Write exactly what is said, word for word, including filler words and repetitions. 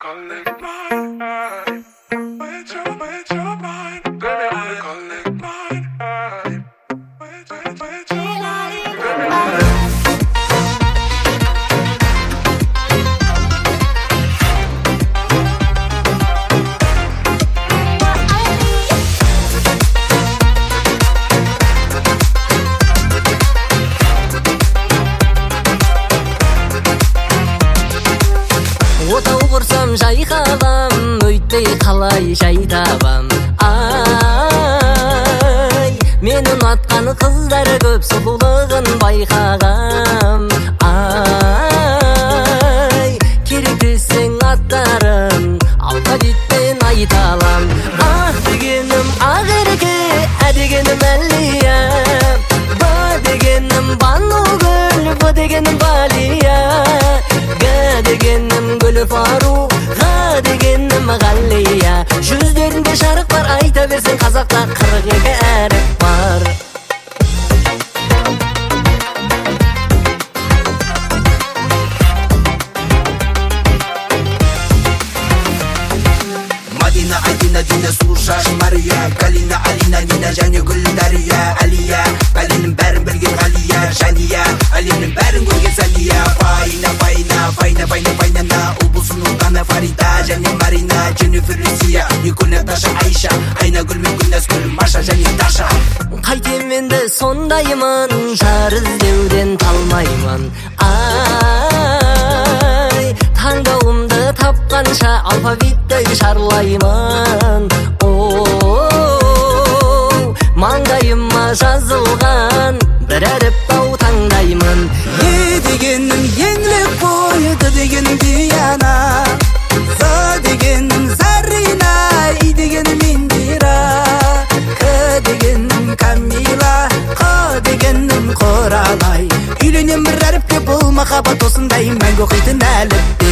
collect mine. With your, with your mind, baby, I wanna collect mine. With, with, with your mind, baby, I wanna. Отау құрсам жайқалам, өйтпей қалай жай табам. Ай, мен ұнатқан қыздары көп, сұлулығын байқағам. Ай, керек десең аттарын алфавитпен айталам. А дегенім Ақерке, ә дегенім Әлия, Ба дегенім Банугүл, Б дегенім Балия, Г дегенім Гүл Фаруқ, Ға дегенім Ғалия. Жүздерінде жарық бар, айта берсең қазақта қырық екі әріп бар. Мадина, Адина, Дина, Сушаш, Мария, Калина, Алина, Нина, және Гүлдария, Алия, Галинің бәрін білген Ғалия, Жания, Алинің бәрін көрген Салия. Файна, Файна, Файна, Файна, Файнана, Ұлбұлсын ұлғаны Фарида, және Марина, Дженнифер, Люсия, Николь, Наташа, Айша, Айнагүл мен Гүлназгүл, Маша және Таша. Қайтем енді сондаймын, жар іздеуден талмаймын. Ай, таңдауымды тапқанша алфавитті шарлаймын. Оу, маңдайыма жазылған бір әріп тау таңдаймын. Е дегеннің еңлік бойы, Д дегенің Диана, З дегенің Зарина, И дегенің Индира, К дегенің Камила, Қ дегенің Құралай. Үйленем бір әріпке, бұл махаббат осындай мәңгі оқитын әліппе.